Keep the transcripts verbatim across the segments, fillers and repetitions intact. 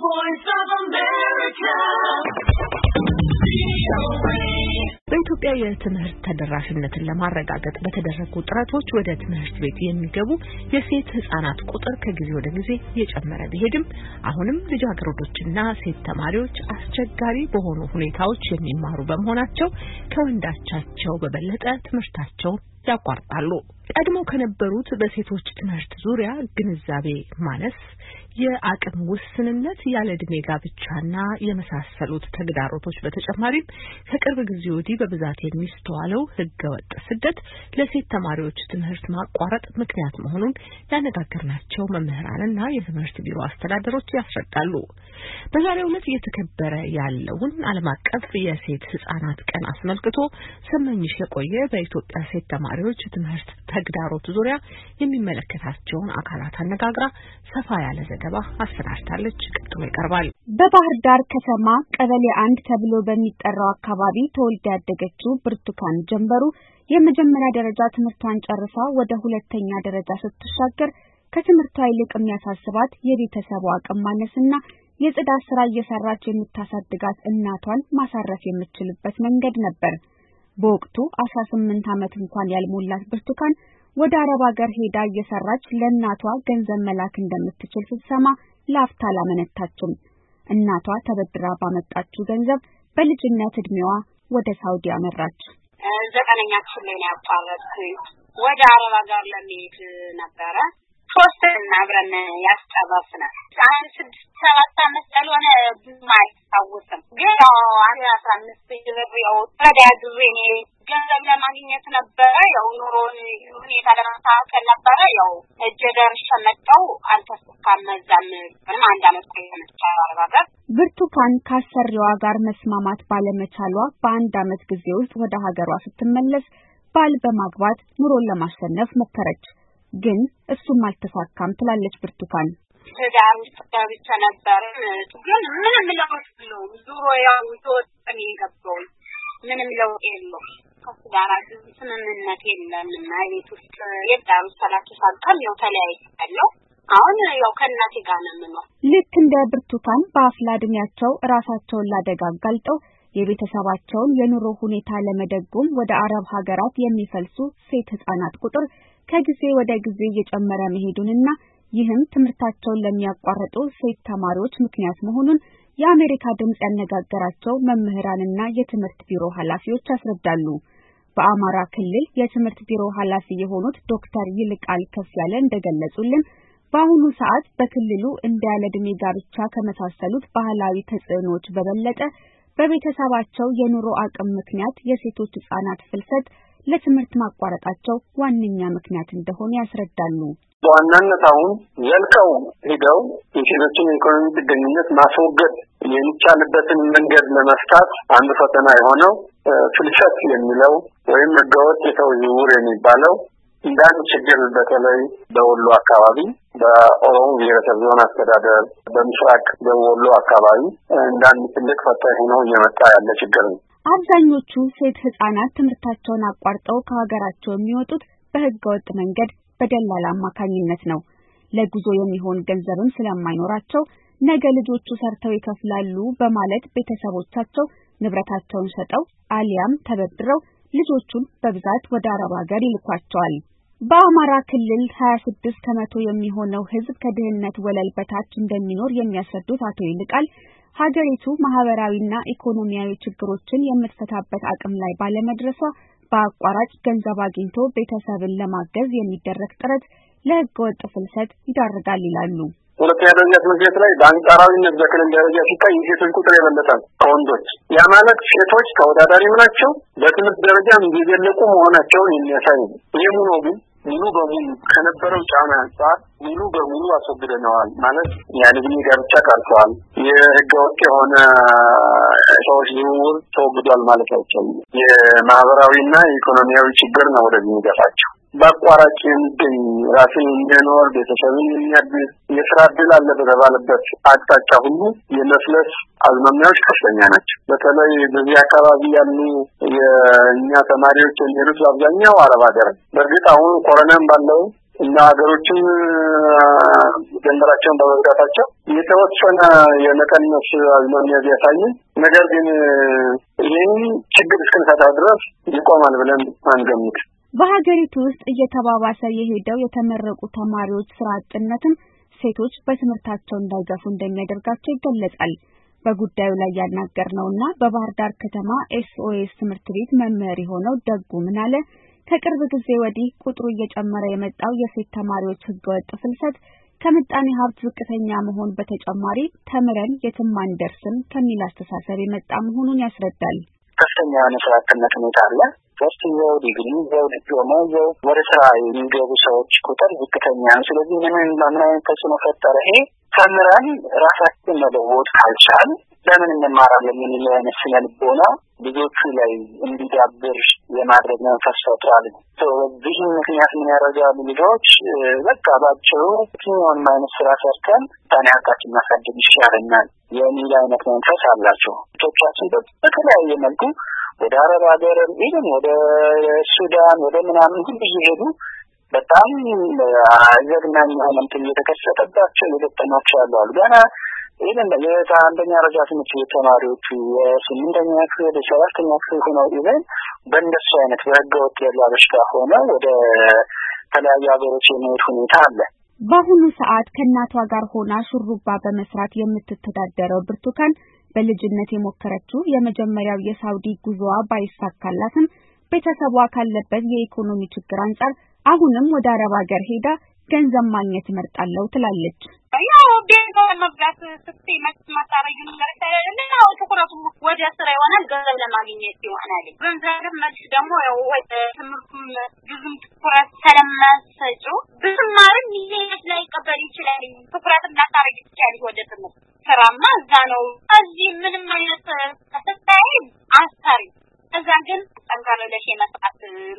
voice of America. በኢትዮጵያ የትምህርት ተደራሽነትን ለማረጋገጥ በተደረጉ ጥረቶች ወደ ትምህርት ቤት የሚገቡ የሴት ህጻናት ቁጥር ከጊዜ ወደ ጊዜ እየጨመረ ቢሄድም አሁንም ልጃገረዶችና ሴት ተማሪዎች አስቸጋሪ በሆኑ ሁኔታዎች የሚማሩ በመሆናቸው ከወንዳቻቸው በበለጠ ትምህርታቸውን ያቋርጣሉ። ቀድሞ ከነበሩት በሴቶች ትምህርት ዙሪያ ግንዛቤ ማነስ፣ የአቅም ውስንነት፣ ያለ ዕድሜ ጋብቻና የመሳሰሉት ተግዳሮቶች በተጨማሪም ከቅርብ ጊዜ ወዲህ በብዛት የሚስተዋለው ህገወጥ ስደት ለሴት ተማሪዎች ትምህርት ማቋረጥ ምክንያት መሆኑን ያነጋገርናቸው መምህራንና የትምህርት ቢሮ አስተዳደሮች ያስረዳሉ። በዛሬው ዕለት እየተከበረ ያለውን ዓለም አቀፍ የሴት ህጻናት ቀን አስመልክቶ ስመኝሽ የቆየ በኢትዮጵያ ሴት ተማሪዎች ትምህርት ተግዳሮት ዙሪያ የሚመለከታቸውን አካላት አነጋግራ ሰፋ ያለ ዘገባ አሰናድታለች። ቀጥሎ ይቀርባል። በባህር ዳር ከተማ ቀበሌ አንድ ተብሎ በሚጠራው አካባቢ ተወልዳ ያደገችው ብርቱካን ጀንበሩ የመጀመሪያ ደረጃ ትምህርቷን ጨርሳ ወደ ሁለተኛ ደረጃ ስትሻገር ከትምህርቷ ይልቅ የሚያሳስባት የቤተሰቡ አቅም ማነስና የጽዳት ስራ እየሰራች የምታሳድጋት እናቷን ማሳረፍ የምትችልበት መንገድ ነበር። በወቅቱ አስራ ስምንት ዓመት እንኳን ያልሞላት ብርቱካን ወደ አረብ ሀገር ሄዳ እየሰራች ለእናቷ ገንዘብ መላክ እንደምትችል ስትሰማ ላፍታ አላመነታችም። እናቷ ተበድራ ባመጣችው ገንዘብ በልጅነት እድሜዋ ወደ ሳውዲ አመራች። ዘጠነኛ ክፍል ላይ ያቋረጥኩኝ ወደ አረብ ሀገር ለመሄድ ነበረ። ሶስት አብረን ያስጠባስናል። አሁን ስድስት ሰባት ዓመት ስለሆነ ብዙም አይታወስም። ግን አሁን አስራ አምስት ብር ያው ተዳድሬ ገንዘብ ለማግኘት ነበረ። ያው ኑሮን ሁኔታ ለማስተካከል ነበረ። ያው እጄ ደርሼ መጣሁ። አልተሳካም። መዛም ምንም አንድ ዓመት ቆየች አረብ ሀገር። ብርቱካን ካሰሪዋ ጋር መስማማት ባለመቻሏ በአንድ ዓመት ጊዜ ውስጥ ወደ ሀገሯ ስትመለስ ባል በማግባት ኑሮን ለማሸነፍ ሞከረች። ግን እሱም አልተሳካም ትላለች ብርቱካን። ትዳር ውስጥ ገብቼ ነበር። ግን ምንም ለውጥ የለውም። ዙሮ ያው ተወጥኝ ገባሁ። ምንም ለውጥ የለውም። ከትዳር ስምምነት የለም። ቤት ውስጥ የዳሩ ሰላቱ ሳልቀም ያው ተለያይቻለሁ። አሁን ያው ከእናቴ ጋር ነው የምኖር። ልክ እንደ ብርቱካን በአፍላ ዕድሜያቸው ራሳቸውን ላደጋ አጋልጠው የቤተሰባቸውን የኑሮ ሁኔታ ለመደጎም ወደ አረብ ሀገራት የሚፈልሱ ሴት ህጻናት ቁጥር ከጊዜ ወደ ጊዜ እየጨመረ መሄዱንና ይህም ትምህርታቸውን ለሚያቋርጡ ሴት ተማሪዎች ምክንያት መሆኑን የአሜሪካ ድምጽ ያነጋገራቸው መምህራንና የትምህርት ቢሮ ኃላፊዎች ያስረዳሉ። በአማራ ክልል የትምህርት ቢሮ ኃላፊ የሆኑት ዶክተር ይልቃል ከፍያለ እንደገለጹልን በአሁኑ ሰዓት በክልሉ እንደ ያለ ዕድሜ ጋብቻ ከመሳሰሉት ባህላዊ ተጽዕኖዎች በበለጠ በቤተሰባቸው የኑሮ አቅም ምክንያት የሴቶች ህጻናት ፍልሰት ለትምህርት ማቋረጣቸው ዋነኛ ምክንያት እንደሆነ ያስረዳሉ። በዋናነት አሁን ዘልቀው ሄደው የሴቶችን ኢኮኖሚ ጥገኝነት ማስወገድ የሚቻልበትን መንገድ ለመፍታት አንዱ ፈተና የሆነው ፍልሰት የሚለው ወይም ህገወጥ የሰው ዝውውር የሚባለው እንዳንድ ችግር በተለይ በወሎ አካባቢ በኦሮሞ ብሔረሰብ ዞን አስተዳደር በምስራቅ በወሎ አካባቢ እንዳንድ ትልቅ ፈተና ሆኖ እየመጣ ያለ ችግር ነው። አብዛኞቹ ሴት ህጻናት ትምህርታቸውን አቋርጠው ከሀገራቸው የሚወጡት በህገወጥ መንገድ በደላላ አማካኝነት ነው። ለጉዞ የሚሆን ገንዘብም ስለማይኖራቸው ነገ ልጆቹ ሰርተው ይከፍላሉ በማለት ቤተሰቦቻቸው ንብረታቸውን ሸጠው አሊያም ተበድረው ልጆቹን በብዛት ወደ አረብ ሀገር ይልኳቸዋል። በአማራ ክልል ሀያ ስድስት ከመቶ የሚሆነው ህዝብ ከድህነት ወለል በታች እንደሚኖር የሚያስረዱት አቶ ይልቃል ሀገሪቱ ማህበራዊና ኢኮኖሚያዊ ችግሮችን የምትፈታበት አቅም ላይ ባለመድረሷ በአቋራጭ ገንዘብ አግኝቶ ቤተሰብን ለማገዝ የሚደረግ ጥረት ለህገወጥ ፍልሰት ይዳርጋል ይላሉ። ሁለተኛ ደረጃ ትምህርት ቤት ላይ በአንጻራዊነት በክልል ደረጃ ሲታይ የሴቶች ቁጥር የበለጠ ከወንዶች። ያ ማለት ሴቶች ተወዳዳሪም ናቸው፣ በትምህርት ደረጃም እየዘለቁ መሆናቸውን የሚያሳይ ነው። ይህም ሆኖ ግን ሙሉ በሙሉ ከነበረው ጫና አንጻር ሙሉ በሙሉ አስወግደነዋል ማለት ያለብኝ ጋብቻ ቀርቷል። የህገወጥ የሆነ ሰዎች ዝውውር ተወግዷል ማለት አይቻልም። የማህበራዊና ኢኮኖሚያዊ ችግር ነው ወደዚህ የሚገፋቸው። በአቋራጭ የሚገኝ ራስን የሚያኖር ቤተሰብን የሚያግዝ የስራ ዕድል አለ በተባለበት አቅጣጫ ሁሉ የመፍለስ አዝማሚያዎች ከፍተኛ ናቸው። በተለይ በዚህ አካባቢ ያሉ የኛ ተማሪዎች የሚሄዱት በአብዛኛው አረብ ሀገር። በእርግጥ አሁን ኮሮናም ባለው እና ሀገሮችን ደንበራቸውን በመዝጋታቸው የተወሰነ የመቀነስ አዝማሚያ ቢያሳይ ነገር ግን ይህን ችግር እስከንፈታ ድረስ ይቆማል ብለን አንገምት። በሀገሪቱ ውስጥ እየተባባሰ የሄደው የተመረቁ ተማሪዎች ስራ አጥነትም ሴቶች በትምህርታቸው እንዳይገፉ እንደሚያደርጋቸው ይገለጻል። በጉዳዩ ላይ ያናገርነውና በባህር ዳር ከተማ ኤስኦኤስ ትምህርት ቤት መምህር የሆነው ደጉ ምናለ ከቅርብ ጊዜ ወዲህ ቁጥሩ እየጨመረ የመጣው የሴት ተማሪዎች ህገወጥ ፍልሰት ከምጣኔ ሀብት ዝቅተኛ መሆን በተጨማሪ ተምረን የትም አንደርስም ከሚል አስተሳሰብ የመጣ መሆኑን ያስረዳል። ከፍተኛ የስራ አጥነት ሁኔታ አለ። ሶስት ይዘው ዲግሪ ይዘው ዲፕሎማ ይዘው ወደ ስራ የሚገቡ ሰዎች ቁጥር ዝቅተኛ ነው። ስለዚህ ምንም ምን አይነት ተጽዕኖ ፈጠረ? ይሄ ተምረን ራሳችንን መለወጥ ካልቻል ለምን እንማራለን የሚለው አይነት ስነልቦና ልጆቹ ላይ እንዲዳብር የማድረግ መንፈስ ፈጥሯል። በዚህ ምክንያት ምን ያደርጋሉ ልጆች በቃ ባጭሩ የትኛውን አይነት ስራ ሰርተን ታናቃችን ማሳደግ ይሻለናል የሚል አይነት መንፈስ አላቸው። ልጆቻችን በተለያየ መልኩ ወደ አረብ ሀገር ይሄን ወደ ሱዳን ወደ ምናምን ሁሉ ይሄዱ በጣም አዘግናኝ የሆነ እንትን እየተከሰተባቸው የገጠማቸው አሉ። ገና ይሄን የአንደኛ ደረጃ ትምህርት ቤት ተማሪዎቹ የስምንተኛ ክፍል የሰባተኛ ክፍል ሆነው ይዘን በእንደሱ አይነት በህገወጥ ያለበሽታ ሆነ ወደ ተለያዩ ሀገሮች የሚሄድ ሁኔታ አለ። በአሁኑ ሰዓት ከእናቷ ጋር ሆና ሹሩባ በመስራት የምትተዳደረው ብርቱካን በልጅነት የሞከረችው የመጀመሪያው የሳውዲ ጉዞዋ ባይሳካላትም ቤተሰቧ ካለበት የኢኮኖሚ ችግር አንፃር አሁንም ወደ አረብ ሀገር ሄዳ ገንዘብ ማግኘት መርጣለሁ ትላለች። ያው ቤት መብላት ስትይ ማጣሪያ ነገር ስለሌለ ነው ትኩረቱ ወደ ስራ ይሆናል፣ ገንዘብ ለማግኘት ይሆናል። ገንዘብ መልስ ደግሞ ወደ ትምህርቱም ብዙም ትኩረት ስለማሰጩ ብዙማርም ይሄት ላይ ቀበል ይችላል። ትኩረት እናታረግ ይችላል ወደ ትምህርት ስራማ እዛ ነው። እዚህ ምንም አይነት ተሰጣይ አስተሪ እዛ ግን ጠንካራ ለሽ መስራት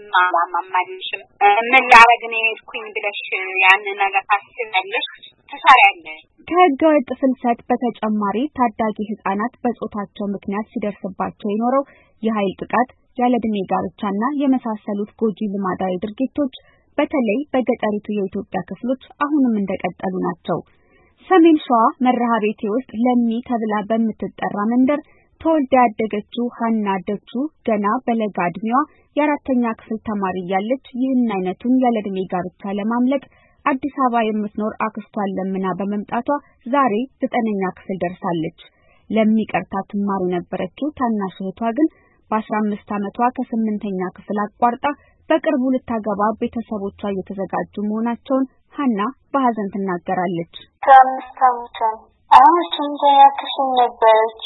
ማማማልሽም ምን ላረግ ነው የሄድኩኝ ብለሽ ያን ነገር ታስበለሽ ተሳሪያለሽ። ከህገወጥ ፍልሰት በተጨማሪ ታዳጊ ህጻናት በጾታቸው ምክንያት ሲደርስባቸው የኖረው የኃይል ጥቃት፣ ያለዕድሜ ጋብቻና የመሳሰሉት ጎጂ ልማዳዊ ድርጊቶች በተለይ በገጠሪቱ የኢትዮጵያ ክፍሎች አሁንም እንደቀጠሉ ናቸው። ሰሜን ሸዋ መርሃቤቴ ውስጥ ለሚ ተብላ በምትጠራ መንደር ተወልዳ ያደገችው ሀና ደቹ ገና በለጋ ዕድሜዋ የአራተኛ ክፍል ተማሪ ያለች ይህን አይነቱን ያለዕድሜ ጋብቻ ለማምለጥ አዲስ አበባ የምትኖር አክስቷን ለምና በመምጣቷ ዛሬ ዘጠነኛ ክፍል ደርሳለች። ለሚቀርታ ትማር የነበረችው ታናሽ እህቷ ግን በአስራ አምስት ዓመቷ ከስምንተኛ ክፍል አቋርጣ በቅርቡ ልታገባ ቤተሰቦቿ እየተዘጋጁ መሆናቸውን ሀና በሐዘን ትናገራለች። ታምስታውታ አሁን ስምንተኛ ክፍል ነበረች።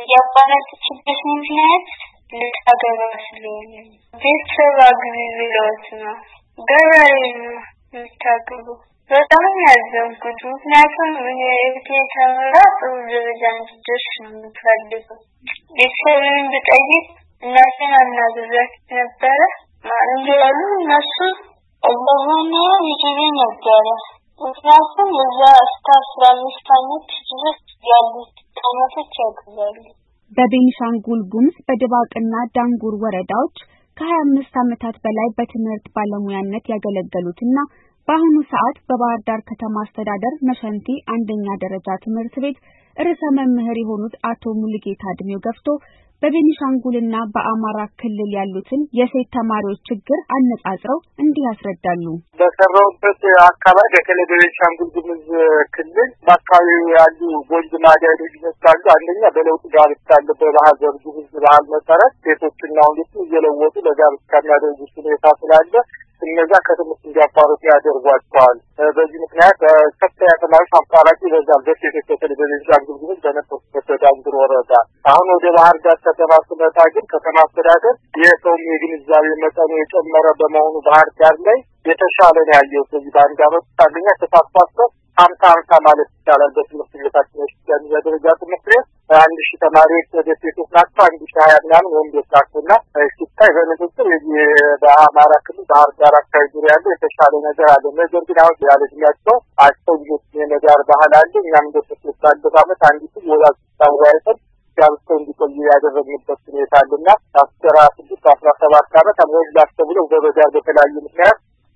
ያባረችበት ምክንያት ልታገባ ስለሆነ ቤተሰብ አግቢ ብለውት ነው። ገበሬ ነው ልታገቡ። በጣም ያዘንኩት ምክንያቱም የእህቴ ተምራ ጥሩ ደረጃ እንድትደርስ ነው የምትፈልገው። ቤተሰብን ብጠይቅ እናቴን አናግሬያት ነበረ። ማለት ያሉ እነሱ እንደሆነ ይችሉ ነበረ። ምክንያቱም እዛ እስከ አስራ አምስት ዓመት ድረስ ያሉት ቀናቶች ያገባሉ። በቤኒሻንጉል ጉሙዝ በድባቅና ዳንጉር ወረዳዎች ከሀያ አምስት ዓመታት በላይ በትምህርት ባለሙያነት ያገለገሉትና በአሁኑ ሰዓት በባህር ዳር ከተማ አስተዳደር መሸንቲ አንደኛ ደረጃ ትምህርት ቤት ርዕሰ መምህር የሆኑት አቶ ሙሉጌታ ድሜው ገፍቶ በቤኒሻንጉልና በአማራ ክልል ያሉትን የሴት ተማሪዎች ችግር አነጻጽረው እንዲህ ያስረዳሉ። በሰራውበት አካባቢ በተለይ በቤኒሻንጉል ጉሙዝ ክልል በአካባቢው ያሉ ጎንጅ ማዳዮች ይመስላሉ። አንደኛ በለውጥ ጋብቻ አለ። በባህል ጉሙዝ ባህል መሰረት ሴቶችና ወንዶች እየለወጡ ለጋብቻ የሚያደርጉት ሁኔታ ስላለ እነዛ ከትምህርት እንዲያቋርጡ ያደርጓቸዋል። በዚህ ምክንያት ከፍተኛ ተማሪዎች አቋራጭ ይበዛል። በሴቶች በተለይ በቤኒሻንጉል ጉሙዝ በነበሩበት ዳንጉር ወረዳ። አሁን ወደ ባህር ዳር ከተማ ስመጣ ግን ከተማ አስተዳደር የሰውም የግንዛቤ መጠኑ የጨመረ በመሆኑ ባህር ዳር ላይ የተሻለ ነው ያለው። በዚህ በአንድ ዓመት አንደኛ ተሳትፏቸው ሀምሳ ሀምሳ ማለት ይቻላል። በትምህርት ቤታችን ውስጥ ያደረጃ ትምህርት ቤት አንድ ሺህ ተማሪዎች ወደ ሴቶች ናቸው፣ አንድ ሺህ ሀያ ምናምን ወንዶች ናቸውና ሲታይ በንጽጽር በአማራ ክልል ባህር ዳር አካባቢ ዙሪያ ያለው የተሻለ ነገር አለ። ነገር ግን አሁን ያለድሜያቸው አቸው ልጆች የመዳር ባህል አለ። እኛም እንደተሰጥ ባለበት ዓመት አንዲቱ ወላጅ ታዋይተን ጋብተው እንዲቆዩ ያደረግንበት ሁኔታ አለና አስራ ስድስት አስራ ሰባት ዓመት አሞላቸው ብለው በበዳር በተለያዩ ምክንያት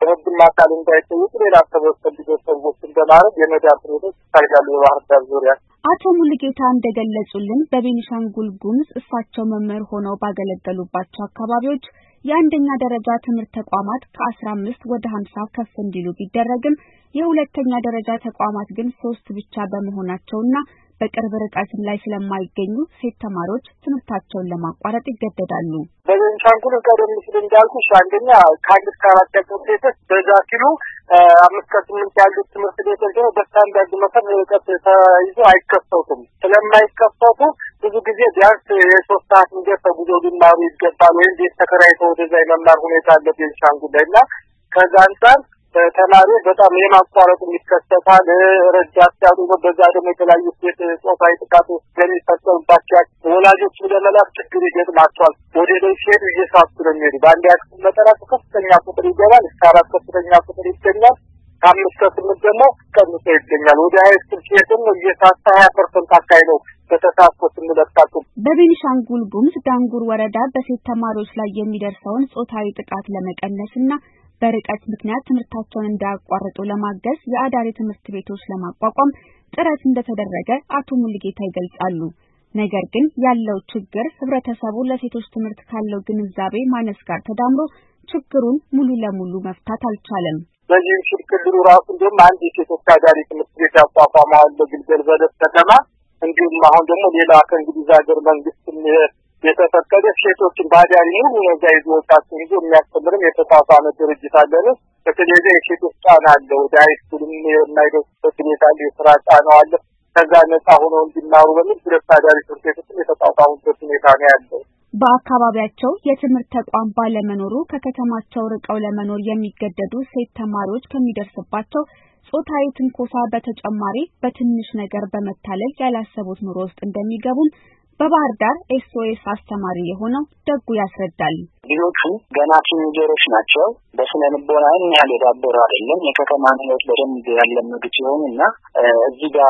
በህግም አካል እንዳይጠየቁ ሌላ ተወሰዱ ሰዎች እንደማረግ የመዳብ ሁኔታ ታይጋሉ በባህር ዳር ዙሪያ። አቶ ሙሉጌታ እንደገለጹልን በቤኒሻንጉል ጉሙዝ እሳቸው መምህር ሆነው ባገለገሉባቸው አካባቢዎች የአንደኛ ደረጃ ትምህርት ተቋማት ከአስራ አምስት ወደ ሀምሳ ከፍ እንዲሉ ቢደረግም የሁለተኛ ደረጃ ተቋማት ግን ሶስት ብቻ በመሆናቸውና በቅርብ ርቀትም ላይ ስለማይገኙ ሴት ተማሪዎች ትምህርታቸውን ለማቋረጥ ይገደዳሉ። በቤኒሻንጉል ቀደም ሲል እንዳልኩሽ አንደኛ ከአንድ እስከ አራት ያለው ሴቶች በዛ ሲሉ አምስት ከስምንት ያሉት ትምህርት ቤቶች ደግሞ በስታንዳርድ መሰረት ርቀት ተይዞ አይከፈቱም። ስለማይከፈቱ ብዙ ጊዜ ቢያንስ የሶስት ሰዓት መንገድ ተጉዞ ሊማሩ ይገባል ወይም ቤት ተከራይተው ወደዛ የመማር ሁኔታ አለ ቤኒሻንጉል ላይ እና ከዛ አንጻር ተማሪዎች በጣም የማቋረጥ የሚከሰታል። ረዳት ሲያጡ በዛ ደግሞ የተለያዩ ሴት ጾታዊ ጥቃት ስለሚፈጸምባቸው ወላጆች ለመላክ ችግር ይገጥማቸዋል። ወደ ላይ ሲሄዱ እየሳቱ ነው የሚሄዱ። በአንድ ያክል መጠን ከፍተኛ ቁጥር ይገባል፣ እስከ አራት ከፍተኛ ቁጥር ይገኛል። ከአምስት ከስምንት ደግሞ ቀንሶ ይገኛል። ወደ ሃይስኩል ሲሄድ ደግሞ እየሳታ ሀያ ፐርሰንት አካባቢ ነው በተሳትፎ ስንለካቸው። በቤኒሻንጉል ጉሙዝ ዳንጉር ወረዳ በሴት ተማሪዎች ላይ የሚደርሰውን ጾታዊ ጥቃት ለመቀነስና በርቀት ምክንያት ትምህርታቸውን እንዳያቋርጡ ለማገዝ የአዳሪ ትምህርት ቤቶች ለማቋቋም ጥረት እንደተደረገ አቶ ሙሉጌታ ይገልጻሉ። ነገር ግን ያለው ችግር ህብረተሰቡ ለሴቶች ትምህርት ካለው ግንዛቤ ማነስ ጋር ተዳምሮ ችግሩን ሙሉ ለሙሉ መፍታት አልቻለም። በዚህ ችግሩ ራሱ እንደውም አንድ የሴቶች አዳሪ ትምህርት ቤት ያቋቋመዋል በግልገል በለስ ከተማ። እንዲሁም አሁን ደግሞ ሌላ ከእንግሊዝ ሀገር መንግስትም የተፈቀደ ሴቶችን ባዳሪ ነው ወዛ ይዞ ወጣቶችን ይዞ የሚያስተምርም የተቋቋመ ድርጅት አለን። በተለይ የሴቶች ጫና አለ። ወደ ሃይስኩልም የማይደርሱበት ሁኔታ አለ። የስራ ጫና አለ። ከዛ ነፃ ሆነው እንዲማሩ በሚል ሁለት አዳሪ ትምህርት ቤቶች የተቋቋሙበት ሁኔታ ነው ያለው። በአካባቢያቸው የትምህርት ተቋም ባለመኖሩ ከከተማቸው ርቀው ለመኖር የሚገደዱ ሴት ተማሪዎች ከሚደርስባቸው ጾታዊ ትንኮሳ በተጨማሪ በትንሽ ነገር በመታለል ያላሰቡት ኑሮ ውስጥ እንደሚገቡን በባህር ዳር ኤስኦኤስ አስተማሪ የሆነው ደጉ ያስረዳል። ልጆቹ ገና ቲኔጀሮች ናቸው። በስነ ልቦና ያህል የዳበሩ አይደለም። የከተማ ህይወት በደንብ ያለመዱት ሲሆንና እዚህ ጋር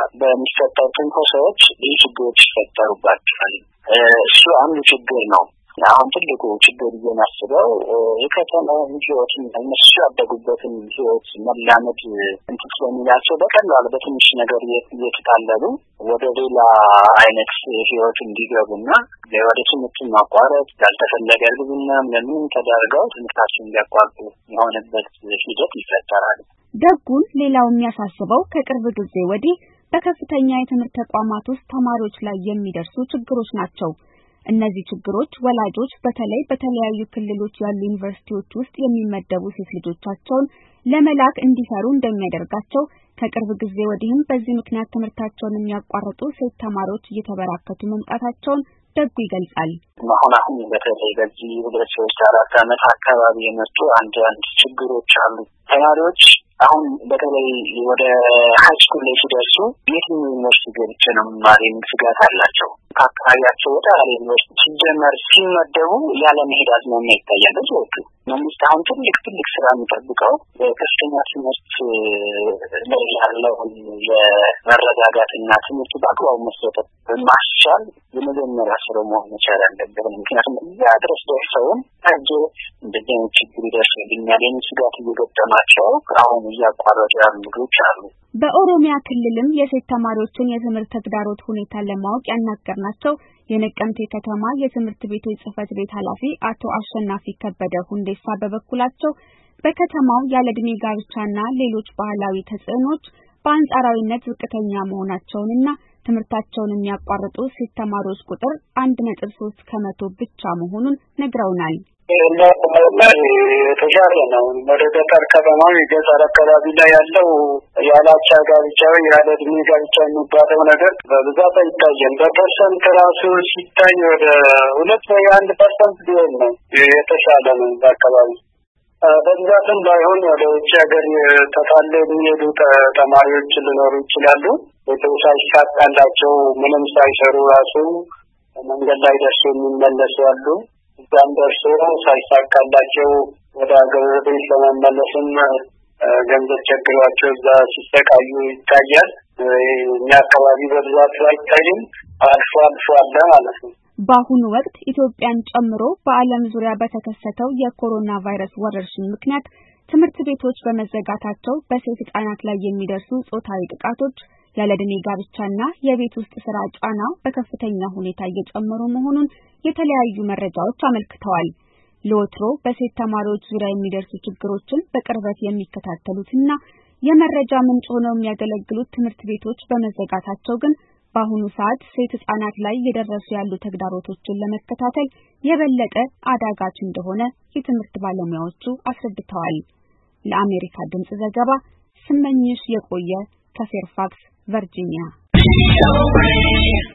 በሚፈጠሩ ትንኮሳዎች ብዙ ችግሮች ይፈጠሩባቸዋል። እሱ አንዱ ችግር ነው። አሁን ትልቁ ችግር የሚያስበው የከተማው ህይወት እነሱ ያደጉበትን ህይወት መላመድ እንትን ስለሚላቸው በቀላሉ በትንሽ ነገር እየተጣለሉ ወደ ሌላ አይነት ህይወት እንዲገቡና ወደ ትምህርት ማቋረጥ ያልተፈለገ እርግዝና ለምን ተዳርገው ትምህርታቸውን እንዲያቋርጡ የሆነበት ሂደት ይፈጠራል። ደጉን ሌላው የሚያሳስበው ከቅርብ ጊዜ ወዲህ በከፍተኛ የትምህርት ተቋማት ውስጥ ተማሪዎች ላይ የሚደርሱ ችግሮች ናቸው። እነዚህ ችግሮች ወላጆች በተለይ በተለያዩ ክልሎች ያሉ ዩኒቨርሲቲዎች ውስጥ የሚመደቡ ሴት ልጆቻቸውን ለመላክ እንዲፈሩ እንደሚያደርጋቸው ከቅርብ ጊዜ ወዲህም በዚህ ምክንያት ትምህርታቸውን የሚያቋርጡ ሴት ተማሪዎች እየተበራከቱ መምጣታቸውን ደጉ ይገልጻል። አሁን አሁን በተለይ በዚህ ሁለት ሶስት አራት ዓመት አካባቢ የመጡ አንድ አንድ ችግሮች አሉ። ተማሪዎች አሁን በተለይ ወደ ሃይስኩል ላይ ሲደርሱ የትኛው ዩኒቨርሲቲ ገብቼ ነው መማር የሚል ስጋት አላቸው። ከአካባቢያቸው ወደ ሌላ ዩኒቨርሲቲ ሲጀመር ሲመደቡ ያለ መሄድ አዝማሚያ ይታያል። ብዙዎቹ መንግስት አሁን ትልቅ ትልቅ ስራ የሚጠብቀው ከፍተኛ ትምህርት ላይ ያለውን የመረጋጋትና ትምህርት በአግባቡ መሰጠት ማስቻል የመጀመሪያ ስራ መሆን መቻል አለበት። ምክንያቱም እዚያ ድረስ ደርሰውም ታጀ እንደዚህ አይነት ችግር ይደርስብኛል የሚል ስጋት እየገጠማቸው አሁን እያቋረጡ ያሉ ልጆች አሉ። በኦሮሚያ ክልልም የሴት ተማሪዎችን የትምህርት ተግዳሮት ሁኔታ ለማወቅ ያናገርናቸው የነቀምቴ ከተማ የትምህርት ቤቶች ጽህፈት ቤት ኃላፊ አቶ አሸናፊ ከበደ ሁንዴሳ በበኩላቸው በከተማው ያለዕድሜ ጋብቻና ሌሎች ባህላዊ ተጽዕኖች በአንጻራዊነት ዝቅተኛ መሆናቸውንና ትምህርታቸውን የሚያቋርጡ ሴት ተማሪዎች ቁጥር አንድ ነጥብ ሶስት ከመቶ ብቻ መሆኑን ነግረውናል። የተሻለ ነው። ወደ ገጠር ከተማ የገጠር አካባቢ ላይ ያለው ያላቻ ጋብቻ ያለ ዕድሜ ጋብቻ የሚባለው ነገር በብዛት አይታየም። በፐርሰንት ራሱ ሲታይ ወደ ሁለት ወይ አንድ ፐርሰንት ቢሆን ነው የተሻለ ነው በአካባቢ። በብዛትም ባይሆን ወደ ውጭ ሀገር ተጣለው የሚሄዱ ተማሪዎች ሊኖሩ ይችላሉ። የተወሳሰ ያላቸው ምንም ሳይሰሩ ራሱ መንገድ ላይ ደርሰው የሚመለሱ አሉ። እዛም ደርሰው ሳይሳካላቸው ወደ ሀገር ቤት ለመመለስም ገንዘብ ቸግሯቸው እዛ ሲሰቃዩ ይታያል። እኛ አካባቢ በብዛት አይታይም፣ አልፎ አልፎ አለ ማለት ነው። በአሁኑ ወቅት ኢትዮጵያን ጨምሮ በዓለም ዙሪያ በተከሰተው የኮሮና ቫይረስ ወረርሽኝ ምክንያት ትምህርት ቤቶች በመዘጋታቸው በሴት ህጻናት ላይ የሚደርሱ ጾታዊ ጥቃቶች፣ ያለዕድሜ ጋብቻና የቤት ውስጥ ስራ ጫና በከፍተኛ ሁኔታ እየጨመሩ መሆኑን የተለያዩ መረጃዎች አመልክተዋል። ለወትሮ በሴት ተማሪዎች ዙሪያ የሚደርሱ ችግሮችን በቅርበት የሚከታተሉትና የመረጃ ምንጭ ሆነው የሚያገለግሉት ትምህርት ቤቶች በመዘጋታቸው ግን በአሁኑ ሰዓት ሴት ህጻናት ላይ እየደረሱ ያሉ ተግዳሮቶችን ለመከታተል የበለጠ አዳጋች እንደሆነ የትምህርት ባለሙያዎቹ አስረድተዋል። ለአሜሪካ ድምጽ ዘገባ ስመኝሽ የቆየ ከፌርፋክስ ቨርጂኒያ